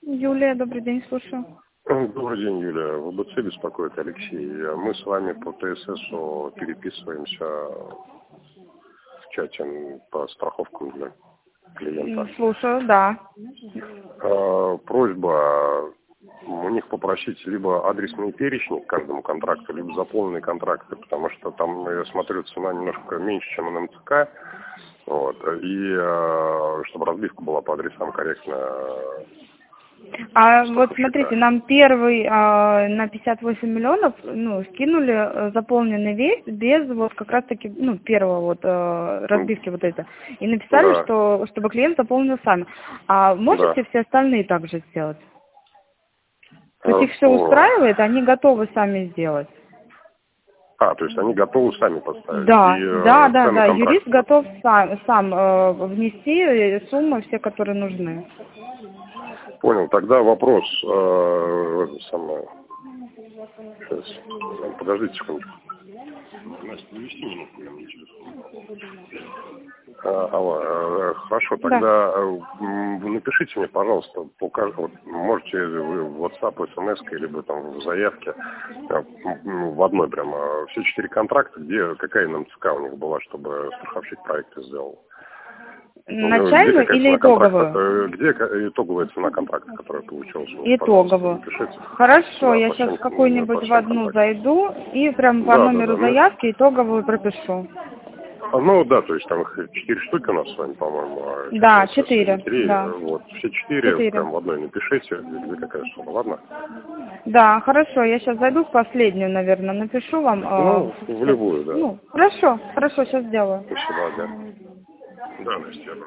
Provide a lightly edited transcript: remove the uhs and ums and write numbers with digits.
Юлия, добрый день, слушаю. Добрый день, Юлия. ВБЦ беспокоит Алексей. Мы с вами по ТССу переписываемся в чате по страховкам для клиента. Слушаю, да. Просьба у них попросить либо адресный перечень к каждому контракту, либо заполненные контракты, потому что там, я смотрю, цена немножко меньше, чем на МЦК. Вот, и чтобы разбивка была по адресам корректно. Вот смотрите, нам первый на 58 миллионов, скинули заполненный весь, без вот как раз таки, первого вот разбивки вот это. И написали, Да. что чтобы клиент заполнил сами. А можете все остальные также сделать? То есть их все устраивает, они готовы сами сделать. То есть они готовы сами поставить? Да, да. Контракта. Юрист готов сам внести суммы все, которые нужны. Понял. Тогда вопрос. Сейчас. Подождите секундочку. Настя, навести минутку, я мне телефон. Хорошо, тогда напишите мне, пожалуйста, можете в WhatsApp, смс, либо там в заявке, в одной прямо, все 4 контракта, какая НМЦК у них была, чтобы страховщик проекты сделал. Начальную или итоговую? Где итоговая цена контракта, которая получилась? Итоговую. Хорошо, я сейчас какую-нибудь в одну зайду и прям по номеру заявки итоговую пропишу. Да, то есть там их 4 штуки у нас с вами, по-моему. Да, 4. Да. Вот, все 4 прям в одной напишите, где какая сумма, ладно? Да, хорошо, я сейчас зайду в последнюю, наверное, напишу вам. В любую, да. Хорошо, сейчас сделаю. Спасибо, да. Да, Настя.